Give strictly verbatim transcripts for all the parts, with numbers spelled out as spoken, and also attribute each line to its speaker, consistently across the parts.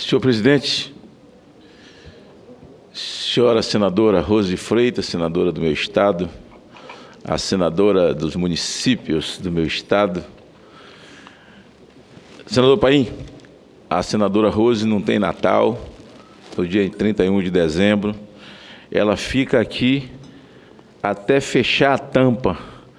Speaker 1: Senhor presidente, senhora senadora Rose Freitas, senadora do meu estado, a senadora dos municípios do meu estado. Senador Paim, a senadora Rose não tem Natal, no dia trinta e um de dezembro. Ela fica aqui até fechar a tampa,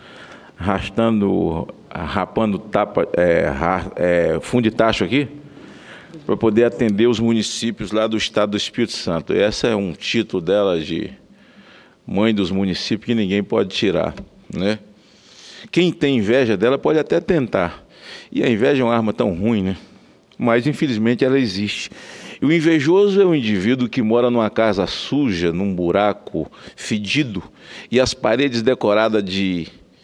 Speaker 1: arrastando, rapando tapa, é, é, fundo de tacho aqui, para poder atender os municípios lá do estado do Espírito Santo. Esse é um título dela de mãe dos municípios que ninguém pode tirar, né? Quem tem inveja dela pode até tentar. E a inveja é uma arma tão ruim, né? Mas, infelizmente, ela existe. E o invejoso é um indivíduo que mora numa casa suja, num buraco fedido, e as paredes decoradas de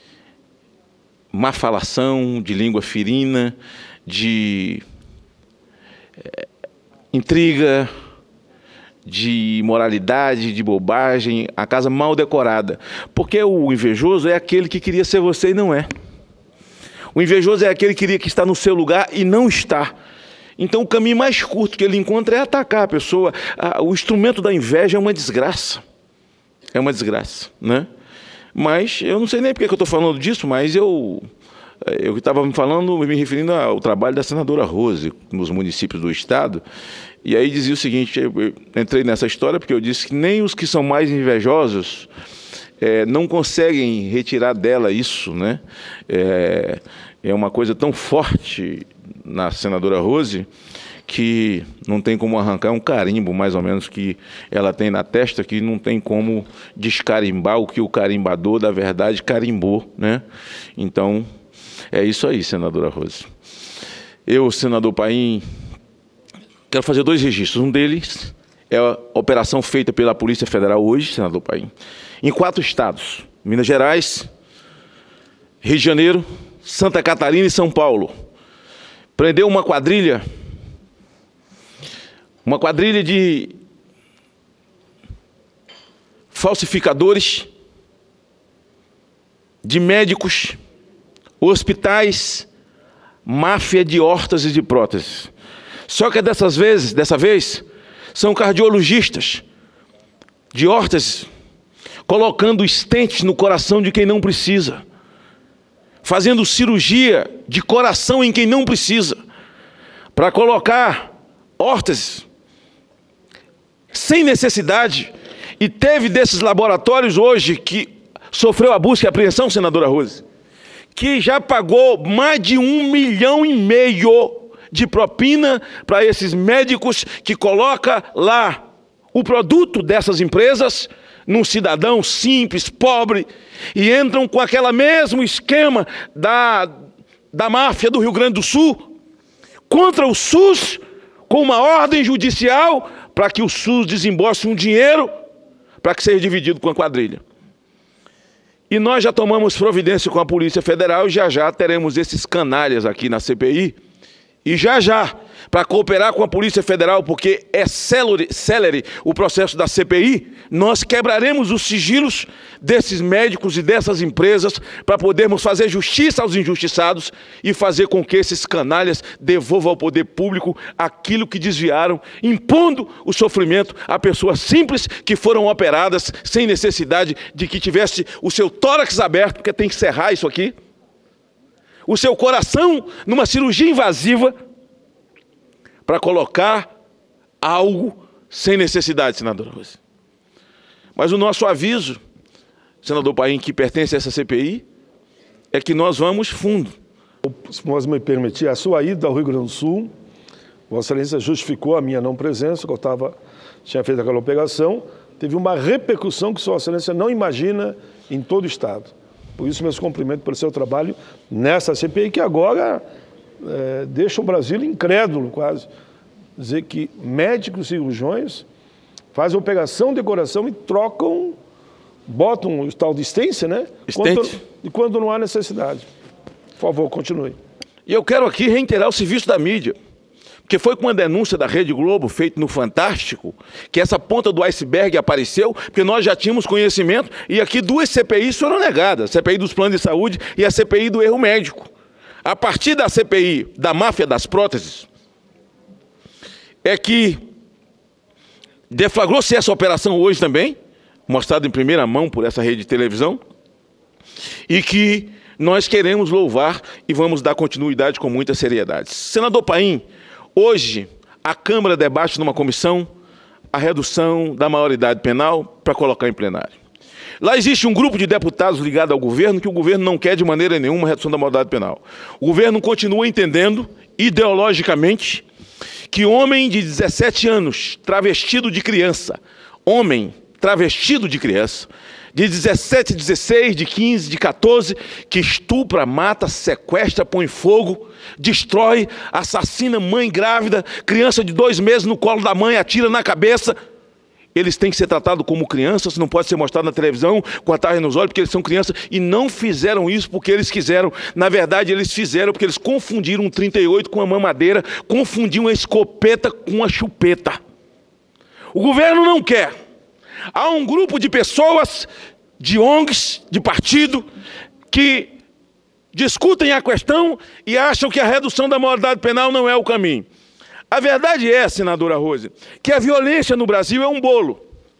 Speaker 1: má falação, de língua ferina, de é, intriga, de imoralidade, de bobagem, a casa mal decorada. Porque o invejoso é aquele que queria ser você e não é. O invejoso é aquele que queria que está no seu lugar e não está. Então o caminho mais curto que ele encontra é atacar a pessoa. O instrumento da inveja é uma desgraça. É uma desgraça, né? Mas eu não sei nem porque que eu estou falando disso, mas eu eu estava me falando, me referindo ao trabalho da senadora Rose nos municípios do estado. E aí dizia o seguinte, eu entrei nessa história porque eu disse que nem os que são mais invejosos é, não conseguem retirar dela isso, né? É, é uma coisa tão forte na senadora Rose que não tem como arrancar um carimbo, mais ou menos, que ela tem na testa, que não tem como descarimbar o que o carimbador da verdade carimbou, né? Então, é isso aí, senadora Rose. Eu, senador Paim, quero fazer dois registros. Um deles é a operação feita pela Polícia Federal hoje, senador Paim, em quatro estados: Minas Gerais, Rio de Janeiro, Santa Catarina e São Paulo. Prendeu uma quadrilha, uma quadrilha de falsificadores, de médicos, hospitais, máfia de órteses e de próteses. Só que dessas vezes, dessa vez, são cardiologistas de órteses, colocando estentes no coração de quem não precisa, fazendo cirurgia de coração em quem não precisa, para colocar órteses sem necessidade. E teve desses laboratórios hoje que sofreu a busca e apreensão, senadora Rose, que já pagou mais de um milhão e meio de propina para esses médicos que coloca lá o produto dessas empresas num cidadão simples, pobre, e entram com aquele mesmo esquema da, da máfia do Rio Grande do Sul contra o SUS, com uma ordem judicial para que o SUS desembolse um dinheiro para que seja dividido com a quadrilha. E nós já tomamos providência com a Polícia Federal e já já teremos esses canalhas aqui na C P I. E já já, para cooperar com a Polícia Federal, porque é célere, célere o processo da C P I, nós quebraremos os sigilos desses médicos e dessas empresas para podermos fazer justiça aos injustiçados e fazer com que esses canalhas devolvam ao poder público aquilo que desviaram, impondo o sofrimento a pessoas simples que foram operadas sem necessidade de que tivesse o seu tórax aberto, porque tem que serrar isso aqui, o seu coração numa cirurgia invasiva para colocar algo sem necessidade, senadora Rose. Mas o nosso aviso, senador Paim, que pertence a essa C P I, é que nós vamos fundo.
Speaker 2: Se você me permitir, a sua ida ao Rio Grande do Sul, Vossa Excelência justificou a minha não presença, que eu tava, tinha feito aquela operação, teve uma repercussão que Vossa Excelência não imagina em todo o Estado. Por isso, meus cumprimentos pelo seu trabalho nessa C P I, que agora é, deixa o Brasil incrédulo quase. Dizer que médicos e cirurgiões fazem operação de coração e trocam, botam o tal de estência, né? Quando, e quando não há necessidade. Por favor, continue.
Speaker 1: E eu quero aqui reiterar o serviço da mídia, porque foi com uma denúncia da Rede Globo, feita no Fantástico, que essa ponta do iceberg apareceu, porque nós já tínhamos conhecimento, e aqui duas C P Is foram negadas, a C P I dos planos de saúde e a C P I do erro médico. A partir da C P I da máfia das próteses, é que deflagrou-se essa operação hoje também, mostrada em primeira mão por essa rede de televisão, e que nós queremos louvar e vamos dar continuidade com muita seriedade. Senador Paim, hoje a Câmara debate numa comissão a redução da maioridade penal para colocar em plenário. Lá existe um grupo de deputados ligado ao governo que o governo não quer de maneira nenhuma a redução da maioridade penal. O governo continua entendendo, ideologicamente, que homem de dezessete anos, travestido de criança, homem travestido de criança, de dezessete, dezesseis, de quinze, de quatorze, que estupra, mata, sequestra, põe fogo, destrói, assassina mãe grávida, criança de dois meses no colo da mãe, atira na cabeça. Eles têm que ser tratados como crianças, não pode ser mostrado na televisão com a tarja nos olhos, porque eles são crianças, e não fizeram isso porque eles quiseram. Na verdade, eles fizeram porque eles confundiram um trinta e oito com uma mamadeira, confundiram a escopeta com a chupeta. O governo não quer. Há um grupo de pessoas, de O N Gs, de partido, que discutem a questão e acham que a redução da maioridade penal não é o caminho. A verdade é, senadora Rose, que a violência no Brasil é um bolo.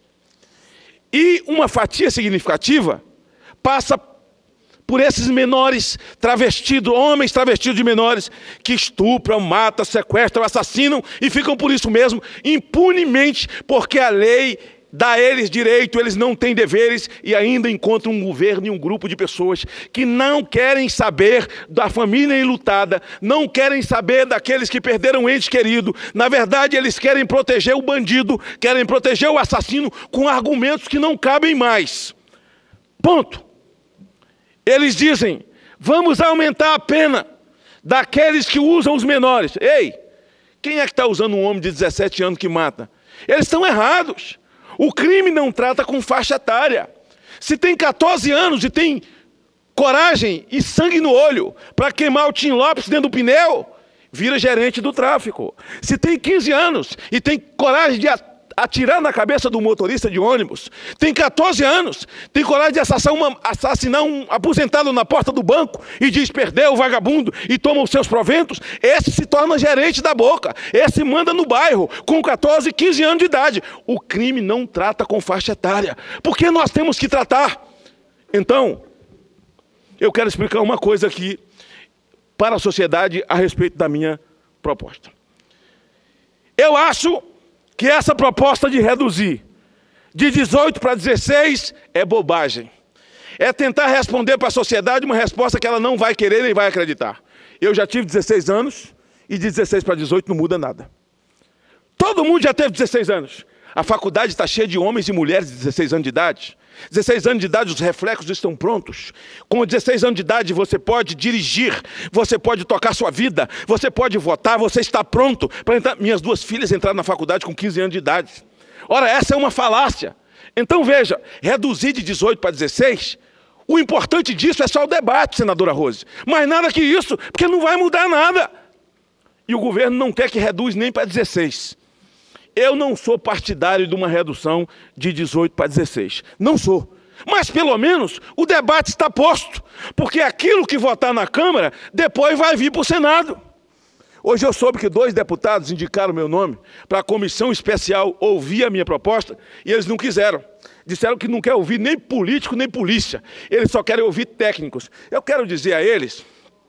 Speaker 1: E uma fatia significativa passa por esses menores travestidos, homens travestidos de menores, que estupram, matam, sequestram, assassinam e ficam por isso mesmo impunemente, porque a lei dá a eles direito, eles não têm deveres e ainda encontram um governo e um grupo de pessoas que não querem saber da família enlutada, não querem saber daqueles que perderam um ente querido. Na verdade, eles querem proteger o bandido, querem proteger o assassino com argumentos que não cabem mais. Ponto. Eles dizem, vamos aumentar a pena daqueles que usam os menores. Ei, quem é que está usando um homem de dezessete anos que mata? Eles estão errados. O crime não trata com faixa etária. Se tem quatorze anos e tem coragem e sangue no olho para queimar o Tim Lopes dentro do pneu, vira gerente do tráfico. Se tem quinze anos e tem coragem de atirar na cabeça do motorista de ônibus, tem quatorze anos, tem coragem de assassinar, uma, assassinar um aposentado na porta do banco e diz perdeu o vagabundo e toma os seus proventos, esse se torna gerente da boca, esse manda no bairro com quatorze, quinze anos de idade. O crime não trata com faixa etária. Por que nós temos que tratar? Então, eu quero explicar uma coisa aqui para a sociedade a respeito da minha proposta. Eu acho que essa proposta de reduzir de dezoito para dezesseis é bobagem. É tentar responder para a sociedade uma resposta que ela não vai querer nem vai acreditar. Eu já tive dezesseis anos e de dezesseis para dezoito não muda nada. Todo mundo já teve dezesseis anos. A faculdade está cheia de homens e mulheres de dezesseis anos de idade. dezesseis anos de idade, os reflexos estão prontos. Com dezesseis anos de idade, você pode dirigir, você pode tocar sua vida, você pode votar, você está pronto para entrar. Minhas duas filhas entraram na faculdade com quinze anos de idade. Ora, essa é uma falácia. Então, veja, reduzir de dezoito para dezesseis, o importante disso é só o debate, senadora Rose. Mas nada que isso, porque não vai mudar nada. E o governo não quer que reduz nem para dezesseis. Eu não sou partidário de uma redução de dezoito para dezesseis. Não sou. Mas, pelo menos, o debate está posto. Porque aquilo que votar na Câmara, depois vai vir para o Senado. Hoje eu soube que dois deputados indicaram meu nome para a comissão especial ouvir a minha proposta e eles não quiseram. Disseram que não quer ouvir nem político, nem polícia. Eles só querem ouvir técnicos. Eu quero dizer a eles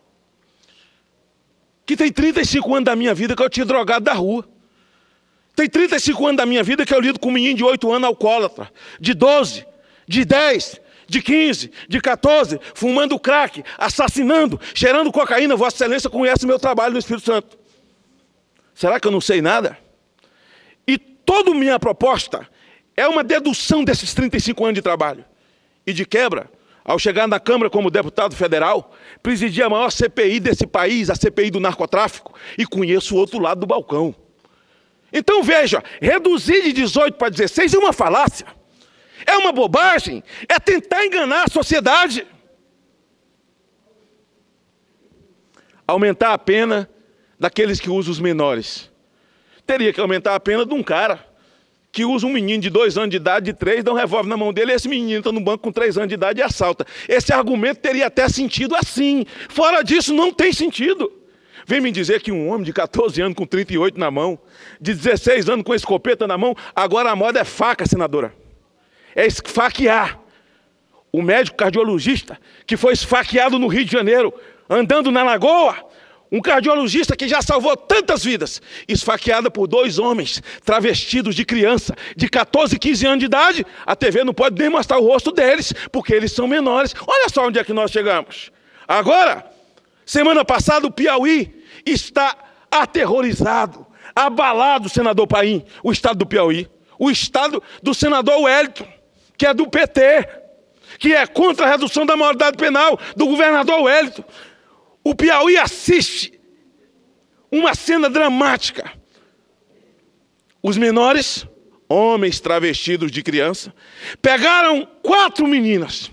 Speaker 1: que tem trinta e cinco anos da minha vida que eu tinha drogado da rua. Tem trinta e cinco anos da minha vida que eu lido com um menino de oito anos alcoólatra, de doze, de dez, de quinze, de quatorze, fumando crack, assassinando, cheirando cocaína. Vossa Excelência conhece meu trabalho no Espírito Santo. Será que eu não sei nada? E toda minha proposta é uma dedução desses trinta e cinco anos de trabalho. E de quebra, ao chegar na Câmara como deputado federal, presidi a maior C P I desse país, a C P I do narcotráfico, e conheço o outro lado do balcão. Então, veja, reduzir de dezoito para dezesseis é uma falácia, é uma bobagem, é tentar enganar a sociedade. Aumentar a pena daqueles que usam os menores. Teria que aumentar a pena de um cara que usa um menino de dois anos de idade, de três, dá um revólver na mão dele, e esse menino está no banco com três anos de idade e assalta. Esse argumento teria até sentido assim. Fora disso, não tem sentido. vem me dizer que um homem de quatorze anos com trinta e oito na mão, de dezesseis anos com escopeta na mão, agora a moda é faca, senadora. É esfaquear. O médico cardiologista que foi esfaqueado no Rio de Janeiro, andando na lagoa, um cardiologista que já salvou tantas vidas, esfaqueada por dois homens travestidos de criança, de quatorze, quinze anos de idade. A T V não pode nem mostrar o rosto deles, porque eles são menores. Olha só onde é que nós chegamos. Agora, semana passada, o Piauí está aterrorizado, abalado, senador Paim, o estado do Piauí, o estado do senador Wellington, que é do P T, que é contra a redução da maioridade penal, do governador Wellington. O Piauí assiste uma cena dramática. Os menores, homens travestidos de criança, pegaram quatro meninas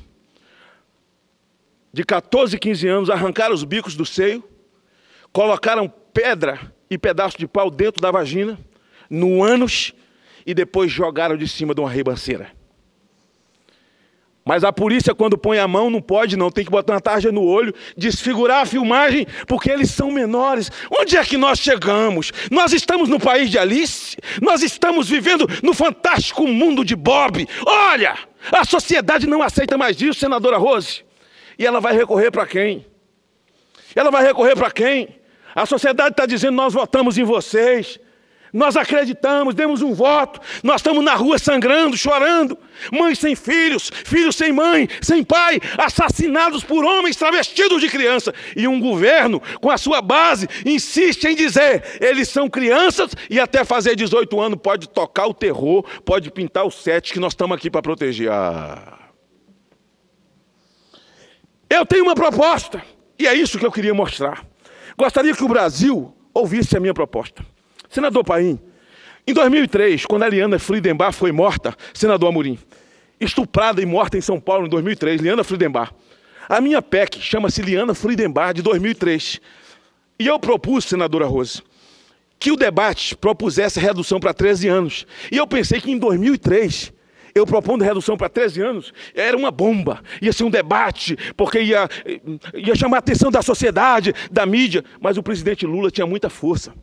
Speaker 1: de quatorze, quinze anos, arrancaram os bicos do seio, colocaram pedra e pedaço de pau dentro da vagina, no ânus, e depois jogaram de cima de uma ribanceira. Mas a polícia, quando põe a mão, não pode não, tem que botar uma tarja no olho, desfigurar a filmagem, porque eles são menores. Onde é que nós chegamos? Nós estamos no país de Alice? Nós estamos vivendo no fantástico mundo de Bob? Olha, a sociedade não aceita mais isso, senadora Rose. E ela vai recorrer para quem? Ela vai recorrer para quem? A sociedade está dizendo, nós votamos em vocês. Nós acreditamos, demos um voto, nós estamos na rua sangrando, chorando, mães sem filhos, filhos sem mãe, sem pai, assassinados por homens travestidos de criança. E um governo, com a sua base, insiste em dizer, eles são crianças e até fazer dezoito anos pode tocar o terror, pode pintar o sete, que nós estamos aqui para proteger. Ah. Eu tenho uma proposta, e é isso que eu queria mostrar. Gostaria que o Brasil ouvisse a minha proposta. Senador Paim, em dois mil e três, quando a Liana Friedenbach foi morta, senador Amorim, estuprada e morta em São Paulo em dois mil e três, Liana Friedenbach, a minha P E C chama-se Liana Friedenbach de dois mil e três. E eu propus, senadora Rose, que o debate propusesse redução para treze anos. E eu pensei que em dois mil e três, eu propondo redução para treze anos, era uma bomba, ia ser um debate, porque ia, ia chamar a atenção da sociedade, da mídia, mas o presidente Lula tinha muita força.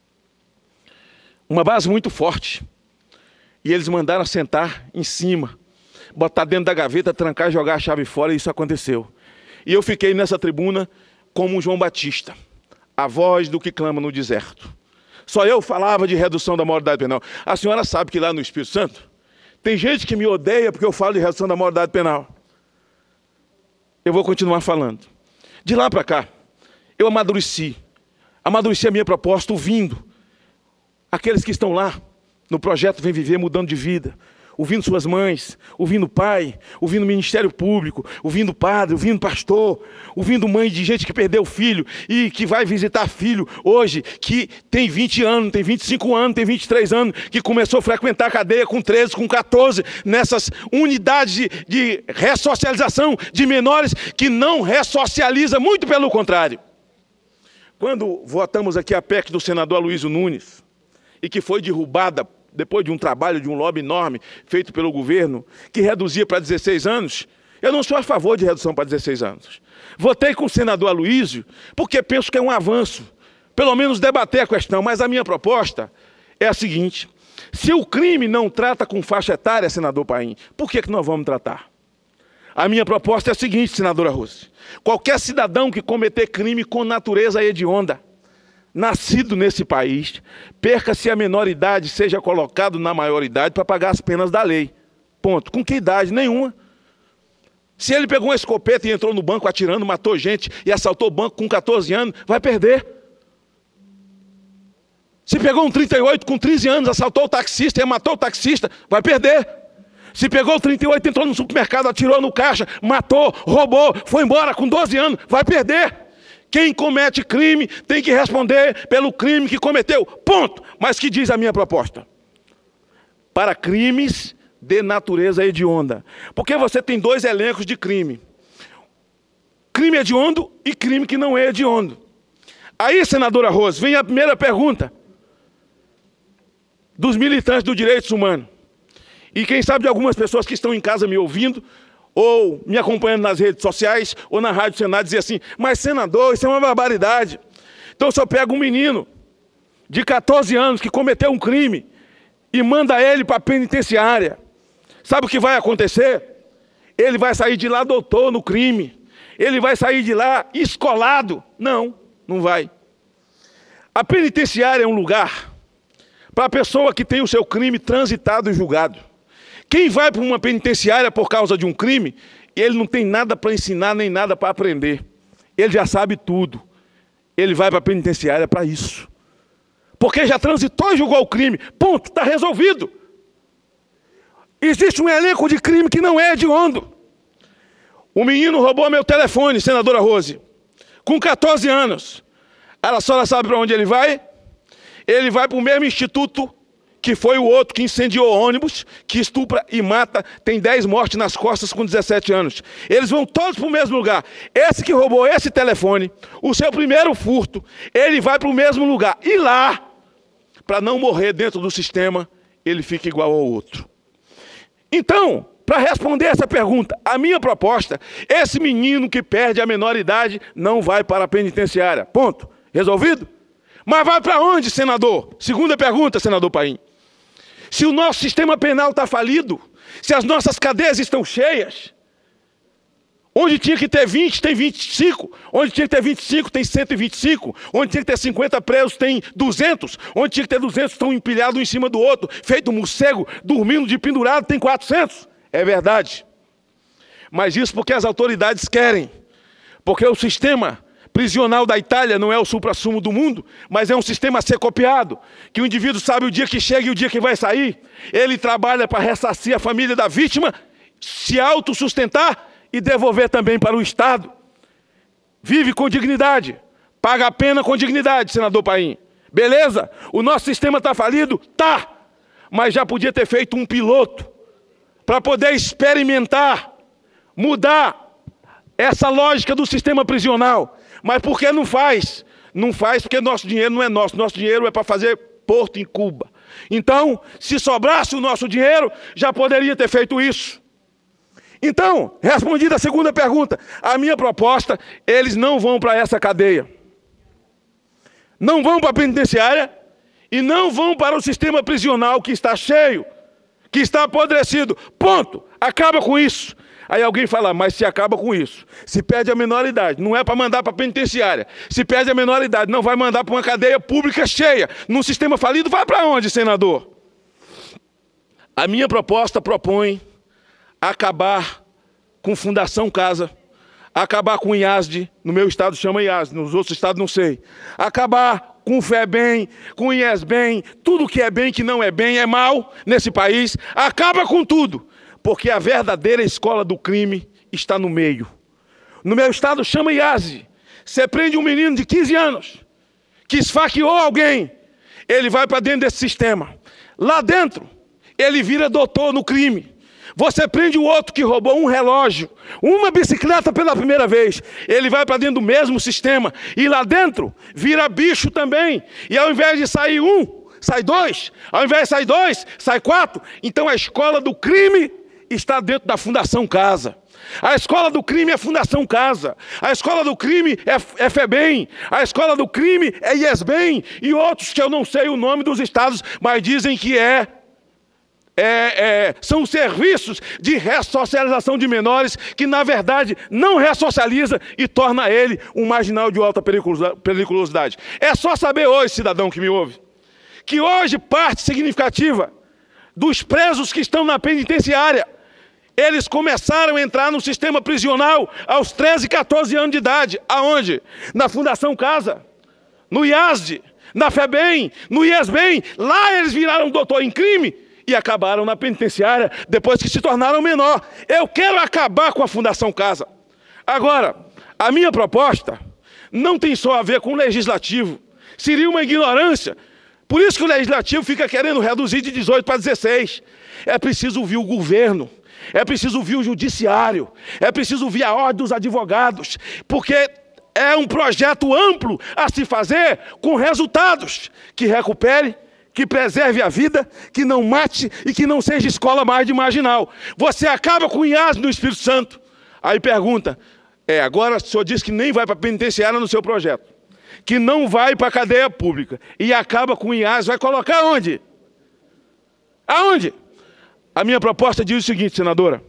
Speaker 1: Uma base muito forte. E eles mandaram sentar em cima, botar dentro da gaveta, trancar, jogar a chave fora, e isso aconteceu. E eu fiquei nessa tribuna como um João Batista, a voz do que clama no deserto. Só eu falava de redução da maioridade penal. A senhora sabe que lá no Espírito Santo, tem gente que me odeia porque eu falo de redução da maioridade penal. Eu vou continuar falando. De lá para cá, eu amadureci. Amadureci a minha proposta ouvindo aqueles que estão lá no projeto Vem Viver Mudando de Vida, ouvindo suas mães, ouvindo o pai, ouvindo o Ministério Público, ouvindo o padre, ouvindo o pastor, ouvindo mãe de gente que perdeu o filho e que vai visitar filho hoje, que tem vinte anos, tem vinte e cinco anos, tem vinte e três anos, que começou a frequentar a cadeia com treze, com quatorze, nessas unidades de, de ressocialização de menores que não ressocializa, muito pelo contrário. Quando votamos aqui a P E C do senador Aloysio Nunes, e que foi derrubada depois de um trabalho, de um lobby enorme feito pelo governo, que reduzia para dezesseis anos, eu não sou a favor de redução para dezesseis anos. Votei com o senador Aloysio, porque penso que é um avanço, pelo menos debater a questão, mas a minha proposta é a seguinte, se o crime não trata com faixa etária, senador Paim, por que que nós vamos tratar? A minha proposta é a seguinte, senadora Rose, qualquer cidadão que cometer crime com natureza hedionda, nascido nesse país, perca-se a menor idade, seja colocado na maioridade para pagar as penas da lei. Ponto. Com que idade? Nenhuma. Se ele pegou uma escopeta e entrou no banco atirando, matou gente e assaltou o banco com quatorze anos, vai perder. Se pegou um trinta e oito com treze anos, assaltou o taxista e matou o taxista, vai perder. Se pegou o trinta e oito, entrou no supermercado, atirou no caixa, matou, roubou, foi embora com doze anos, vai perder. Quem comete crime tem que responder pelo crime que cometeu. Ponto. Mas que diz a minha proposta? Para crimes de natureza hedionda. Porque você tem dois elencos de crime. Crime hediondo e crime que não é hediondo. Aí, senadora Rose, vem a primeira pergunta dos militantes dos direitos humanos. E quem sabe de algumas pessoas que estão em casa me ouvindo, ou me acompanhando nas redes sociais, ou na Rádio Senado, dizer assim, mas senador, isso é uma barbaridade.
Speaker 3: Então, se eu pego um menino de quatorze anos que cometeu um crime e manda ele para a penitenciária, sabe o que vai acontecer? Ele vai sair de lá doutor no crime. Ele vai sair de lá escolado. Não, não vai. A penitenciária é um lugar para a pessoa que tem o seu crime transitado e julgado. Quem vai para uma penitenciária por causa de um crime, ele não tem nada para ensinar, nem nada para aprender. Ele já sabe tudo. Ele vai para a penitenciária para isso. Porque já transitou e julgou o crime. Ponto, está resolvido. Existe um elenco de crime que não é hediondo. O menino roubou meu telefone, senadora Rose, com quatorze anos. A senhora sabe para onde ele vai? Ele vai para o mesmo instituto que foi o outro que incendiou ônibus, que estupra e mata, tem dez mortes nas costas com dezessete anos. Eles vão todos para o mesmo lugar. Esse que roubou esse telefone, o seu primeiro furto, ele vai para o mesmo lugar. E lá, para não morrer dentro do sistema, ele fica igual ao outro. Então, para responder essa pergunta, a minha proposta, esse menino que perde a menor idade não vai para a penitenciária. Ponto. Resolvido? Mas vai para onde, senador? Segunda pergunta, senador Paim. Se o nosso sistema penal está falido, se as nossas cadeias estão cheias, onde tinha que ter vinte, tem vinte e cinco. Onde tinha que ter vinte e cinco, tem cento e vinte e cinco. Onde tinha que ter cinquenta presos, tem duzentos. Onde tinha que ter duzentos, estão empilhados um em cima do outro. Feito um morcego, dormindo de pendurado, tem quatrocentos. É verdade. Mas isso porque as autoridades querem. Porque o sistema prisional da Itália não é o suprassumo do mundo, mas é um sistema a ser copiado, que o indivíduo sabe o dia que chega e o dia que vai sair. Ele trabalha para ressarcir a família da vítima, se autossustentar e devolver também para o Estado. Vive com dignidade, paga a pena com dignidade, senador Paim. Beleza? O nosso sistema está falido? Tá. Mas já podia ter feito um piloto para poder experimentar, mudar essa lógica do sistema prisional. Mas por que não faz? Não faz porque nosso dinheiro não é nosso. Nosso dinheiro é para fazer porto em Cuba. Então, se sobrasse o nosso dinheiro, já poderia ter feito isso. Então, respondida a segunda pergunta, a minha proposta, eles não vão para essa cadeia. Não vão para a penitenciária e não vão para o sistema prisional que está cheio, que está apodrecido. Ponto. Acaba com isso. Aí alguém fala, mas se acaba com isso, se perde a menor idade, não é para mandar para a penitenciária. Se perde a menor idade, não vai mandar para uma cadeia pública cheia, num sistema falido, vai para onde, senador? A minha proposta propõe acabar com Fundação Casa, acabar com o I A S D, no meu estado chama I A S D, nos outros estados não sei. Acabar com o FEBEM, com o IESBEM, tudo que é bem que não é bem é mal nesse país, acaba com tudo. Porque a verdadeira escola do crime está no meio. No meu estado chama I A S D. Você prende um menino de quinze anos, que esfaqueou alguém, ele vai para dentro desse sistema. Lá dentro, ele vira doutor no crime. Você prende o outro que roubou um relógio, uma bicicleta pela primeira vez, ele vai para dentro do mesmo sistema. E lá dentro, vira bicho também. E ao invés de sair um, sai dois. Ao invés de sair dois, sai quatro. Então a escola do crime está dentro da Fundação Casa. A escola do crime é Fundação Casa. A escola do crime é, é FEBEM. A escola do crime é IESBEM. E outros que eu não sei o nome dos estados, mas dizem que é, é, é são serviços de ressocialização de menores que, na verdade, não ressocializa e torna ele um marginal de alta periculosidade. É só saber hoje, cidadão que me ouve, que hoje parte significativa dos presos que estão na penitenciária, eles começaram a entrar no sistema prisional aos treze, quatorze anos de idade. Aonde? Na Fundação Casa, no I A S D, na FEBEM, no IESBEM. Lá eles viraram doutor em crime e acabaram na penitenciária depois que se tornaram menor. Eu quero acabar com a Fundação Casa. Agora, a minha proposta não tem só a ver com o legislativo. Seria uma ignorância. Por isso que o legislativo fica querendo reduzir de dezoito para dezesseis. É preciso ouvir o governo. É preciso ouvir o judiciário, é preciso ouvir a ordem dos advogados, porque é um projeto amplo a se fazer com resultados que recupere, que preserve a vida, que não mate e que não seja escola mais de marginal. Você acaba com o I A S no Espírito Santo. Aí pergunta, é, agora o senhor disse que nem vai para a penitenciária no seu projeto. que não vai para a cadeia pública e acaba com o I A S, vai colocar onde? Aonde? A minha proposta diz o seguinte, senadora.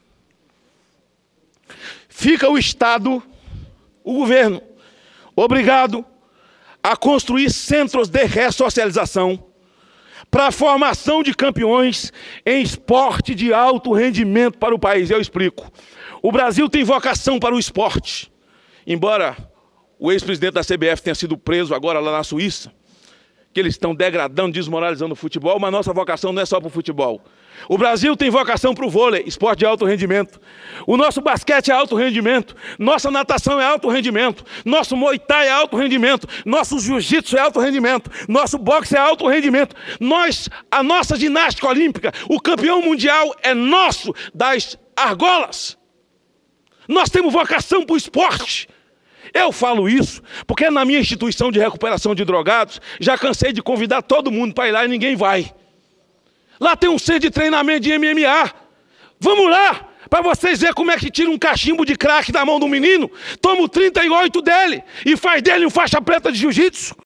Speaker 3: Fica o Estado, o governo, obrigado a construir centros de ressocialização para a formação de campeões em esporte de alto rendimento para o país. Eu explico. O Brasil tem vocação para o esporte. Embora o ex-presidente da C B F tenha sido preso agora lá na Suíça, que eles estão degradando, desmoralizando o futebol, mas nossa vocação não é só para o futebol. O Brasil tem vocação para o vôlei, esporte de alto rendimento. O nosso basquete é alto rendimento. Nossa natação é alto rendimento. Nosso muay thai é alto rendimento. Nosso jiu-jitsu é alto rendimento. Nosso boxe é alto rendimento. Nós, a nossa ginástica olímpica, o campeão mundial é nosso das argolas. Nós temos vocação para o esporte. Eu falo isso porque na minha instituição de recuperação de drogados, já cansei de convidar todo mundo para ir lá e ninguém vai. Lá tem um centro de treinamento de M M A. Vamos lá, para vocês verem como é que tira um cachimbo de crack da mão do menino, toma o trinta e oito dele e faz dele um faixa preta de jiu-jitsu.